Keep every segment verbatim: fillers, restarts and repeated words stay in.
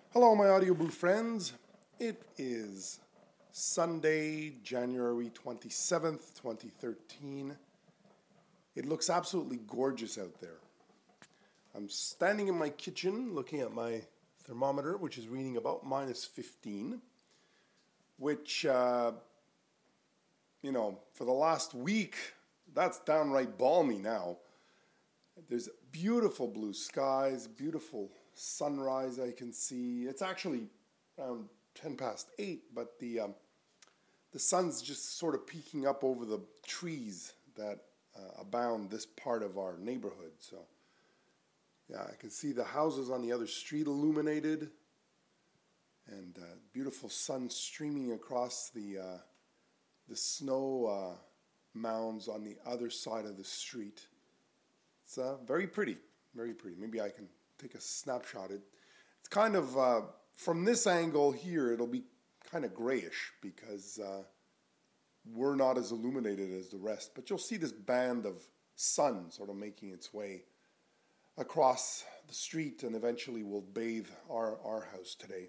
Hello, my Audioboo friends. It is Sunday, January twenty-seventh, twenty thirteen. It looks absolutely gorgeous out there. I'm standing in my kitchen looking at my thermometer, which is reading about minus fifteen, which, uh, you know, for the last week, that's downright balmy now. There's beautiful blue skies, beautiful sunrise I can see. It's actually around ten past eight, but the um, the sun's just sort of peeking up over the trees that uh, abound this part of our neighborhood. So, yeah, I can see the houses on the other street illuminated, and uh, beautiful sun streaming across the uh, the snow uh, mounds on the other side of the street. It's uh, very pretty, very pretty. Maybe I can take a snapshot. It, it's kind of, uh, from this angle here, it'll be kind of grayish because uh, we're not as illuminated as the rest. But you'll see this band of sun sort of making its way across the street and eventually will bathe our, our house today.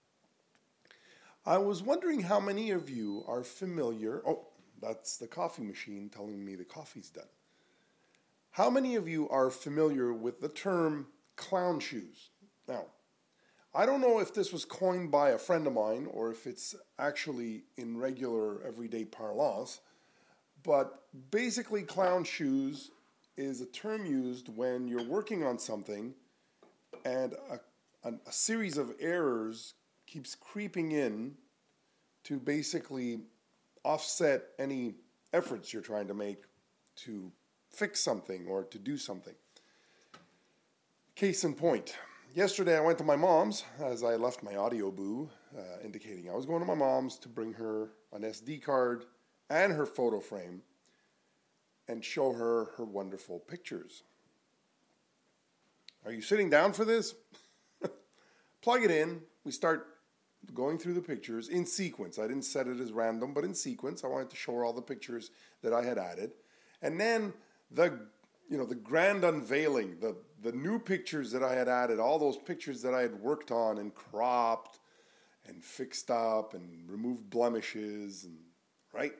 I was wondering how many of you are familiar. Oh, that's the coffee machine telling me the coffee's done. How many of you are familiar with the term clown shoes? Now, I don't know if this was coined by a friend of mine or if it's actually in regular everyday parlance, but basically clown shoes is a term used when you're working on something and a, a, a series of errors keeps creeping in to basically offset any efforts you're trying to make to fix something or to do something. Case in point, yesterday I went to my mom's as I left my Audioboo, uh, indicating I was going to my mom's to bring her an S D card and her photo frame and show her her wonderful pictures. Are you sitting down for this? Plug it in. We start going through the pictures in sequence. I didn't set it as random, but in sequence. I wanted to show her all the pictures that I had added. And then the you know the grand unveiling, the the new pictures that I had added, all those pictures that I had worked on and cropped and fixed up and removed blemishes and right.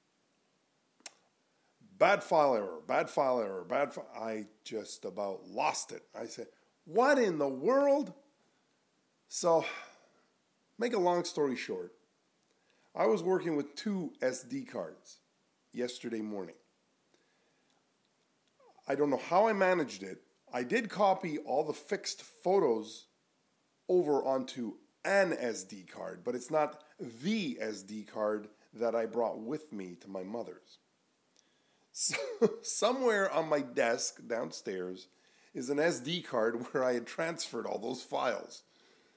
Bad file error, bad file error, bad file. I just about lost it. I said, what in the world? So, make a long story short, I was working with two S D cards yesterday morning. I don't know how I managed it. I did copy all the fixed photos over onto an S D card, but it's not the S D card that I brought with me to my mother's. So somewhere on my desk downstairs is an S D card where I had transferred all those files.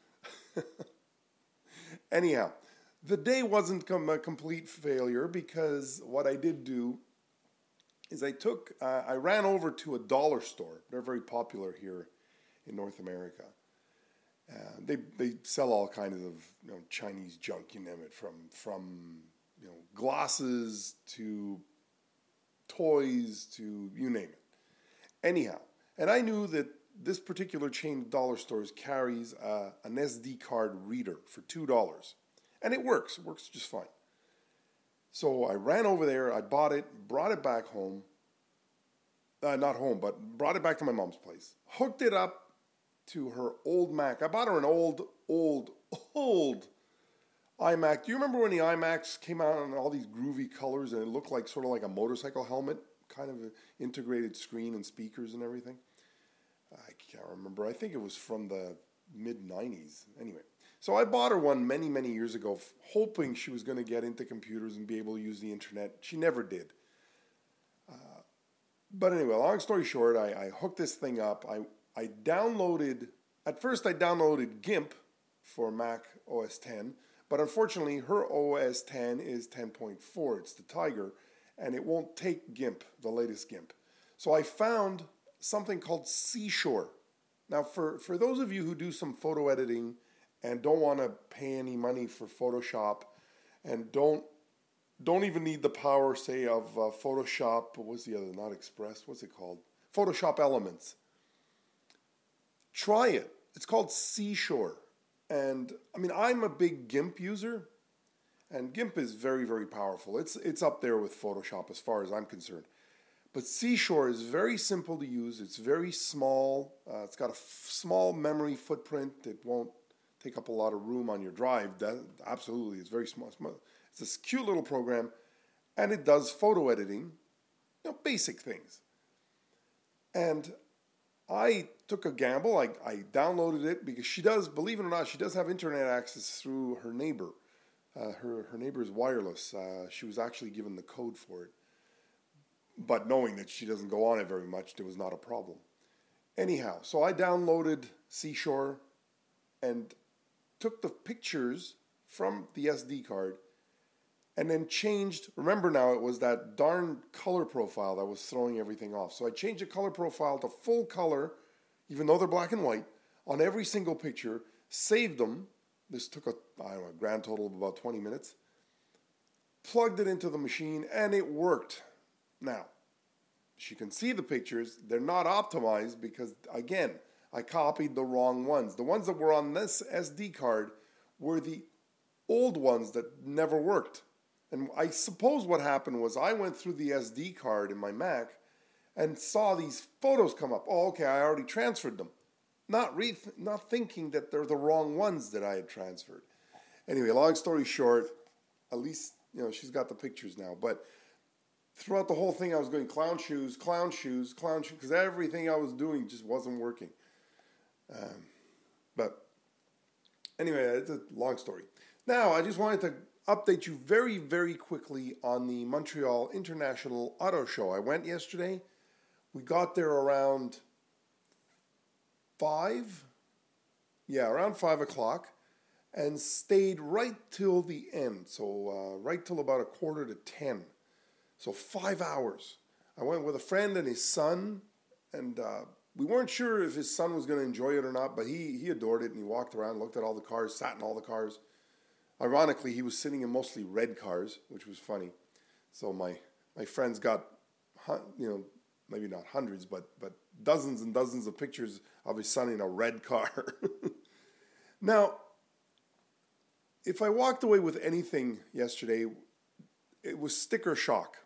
Anyhow, the day wasn't com- a complete failure because what I did do is I took, uh, I ran over to a dollar store. They're very popular here in North America. Uh, they they sell all kinds of you know Chinese junk, you name it, from from you know glasses to toys to you name it. Anyhow, and I knew that this particular chain of dollar stores carries uh, an S D card reader for two dollars, and it works. It works just fine. So I ran over there, I bought it, brought it back home, uh, not home, but brought it back to my mom's place, hooked it up to her old Mac. I bought her an old, old, old iMac. Do you remember when the iMacs came out in all these groovy colors and it looked like sort of like a motorcycle helmet, kind of an integrated screen and speakers and everything? I can't remember. I think it was from the mid nineties. Anyway. So I bought her one many, many years ago, hoping she was going to get into computers and be able to use the internet. She never did. Uh, but anyway, long story short, I, I hooked this thing up. I, I downloaded, at first I downloaded GIMP for Mac O S ten, but unfortunately her O S ten is ten point four. It's the Tiger, and it won't take GIMP, the latest GIMP. So I found something called Seashore. Now, for, for those of you who do some photo editing and don't want to pay any money for Photoshop, and don't don't even need the power, say, of uh, Photoshop, what's the other, not Express, what's it called? Photoshop Elements. Try it. It's called Seashore. And I mean, I'm a big GIMP user, and GIMP is very, very powerful. It's it's up there with Photoshop as far as I'm concerned. But Seashore is very simple to use. It's very small. Uh, it's got a f- small memory footprint. It won't take up a lot of room on your drive. That, absolutely, it's very small. It's this cute little program, and it does photo editing, you know, basic things. And I took a gamble. I, I downloaded it because she does, believe it or not, she does have internet access through her neighbor. Uh, her, her neighbor is wireless. Uh, she was actually given the code for it. But knowing that she doesn't go on it very much, there was not a problem. Anyhow, so I downloaded Seashore and took the pictures from the S D card and then changed. Remember now, it was that darn color profile that was throwing everything off. So I changed the color profile to full color, even though they're black and white, on every single picture, saved them. This took a, I don't know, a grand total of about twenty minutes. Plugged it into the machine, and it worked. Now, she can see the pictures. They're not optimized because, again, I copied the wrong ones. The ones that were on this S D card were the old ones that never worked. And I suppose what happened was I went through the S D card in my Mac and saw these photos come up. Oh, okay, I already transferred them. Not re- not thinking that they're the wrong ones that I had transferred. Anyway, long story short, at least, you know, she's got the pictures now. But throughout the whole thing, I was going clown shoes, clown shoes, clown shoes, because everything I was doing just wasn't working. Um, but anyway, it's a long story. Now, I just wanted to update you very, very quickly on the Montreal International Auto Show. I went yesterday. We got there around five. Yeah, around five o'clock. And stayed right till the end. So uh, right till about a quarter to ten. So five hours. I went with a friend and his son. And uh, we weren't sure if his son was going to enjoy it or not. But he, he adored it. And he walked around, looked at all the cars, sat in all the cars. Ironically, he was sitting in mostly red cars, which was funny. So my my friends got, you know, maybe not hundreds, but but dozens and dozens of pictures of his son in a red car. Now, if I walked away with anything yesterday, it was sticker shock.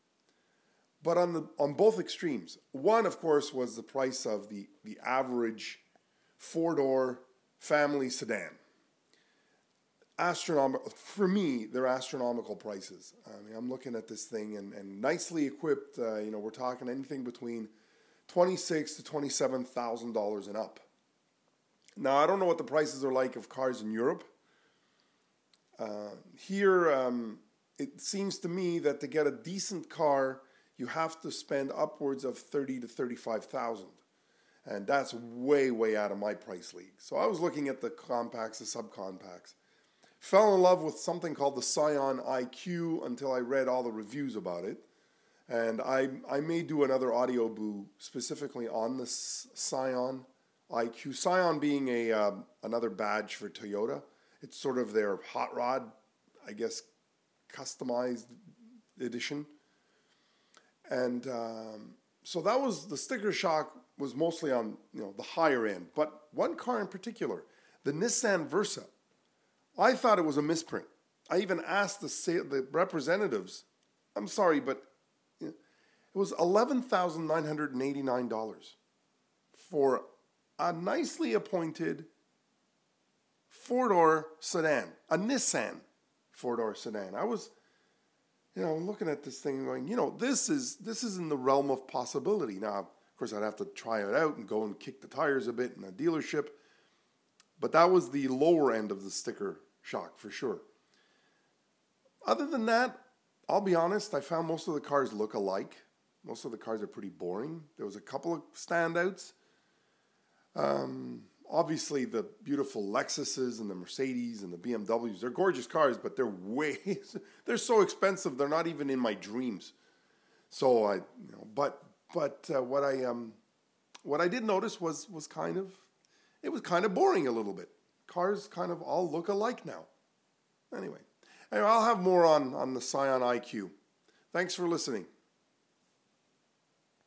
But on the on both extremes. One, of course, was the price of the, the average four-door family sedan. Astronomical, for me, they're astronomical prices. I mean, I'm looking at this thing and, and nicely equipped, uh, you know, we're talking anything between twenty-six thousand to twenty-seven thousand dollars and up. Now, I don't know what the prices are like of cars in Europe. Uh, here, um, it seems to me that to get a decent car, you have to spend upwards of thirty to thirty-five thousand. And that's way, way out of my price league. So I was looking at the compacts, the subcompacts. Fell in love with something called the Scion I Q until I read all the reviews about it. And I I may do another audio boo specifically on the Scion I Q. Scion being a uh, another badge for Toyota. It's sort of their hot rod, I guess, customized edition. And um, so that was, the sticker shock was mostly on, you know, the higher end. But one car in particular, the Nissan Versa, I thought it was a misprint. I even asked the the representatives, I'm sorry, but it was eleven thousand nine hundred eighty-nine dollars for a nicely appointed four-door sedan, a Nissan four-door sedan. I was, you know, looking at this thing and going, you know, this is this is in the realm of possibility. Now, of course, I'd have to try it out and go and kick the tires a bit in a dealership. But that was the lower end of the sticker shock for sure. Other than that, I'll be honest, I found most of the cars look alike. Most of the cars are pretty boring. There was a couple of standouts. Um, obviously, the beautiful Lexuses and the Mercedes and the B M Ws, they're gorgeous cars, but they're way, they're so expensive, they're not even in my dreams. So I, you know, but but uh, what I um, what I did notice was was kind of, it was kind of boring a little bit. Cars kind of all look alike now. Anyway, anyway I'll have more on, on the Scion I Q. Thanks for listening.